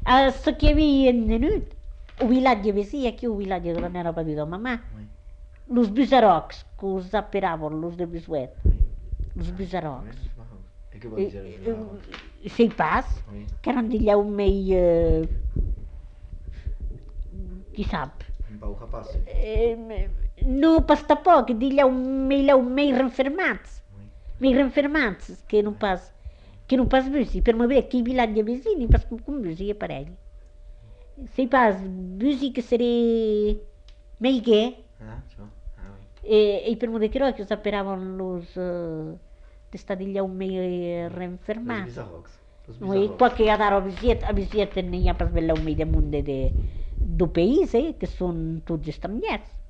Se que havia anat, o vilatge vecí, aquí o vilatge de la meva petita mamà, los bisarocs que us operaven, los de Bisuet, los bisarocs. E che vuol dire? Sei pas, que eran d'allà un meio, qui sap? Un pau rapaz. No, pas tampoc, d'allà un meio renfermats, que non pas busi, per me bé, qui vilatge vecí, pas com busi aparell. Sei pas, busi que seré meiguer, e per me de che us operaven los, d'estar d'allà un meio renfermats. Oui, qualche andare a visita non ha pas bella un meglio mondo do paese, che sono tutti stranieri.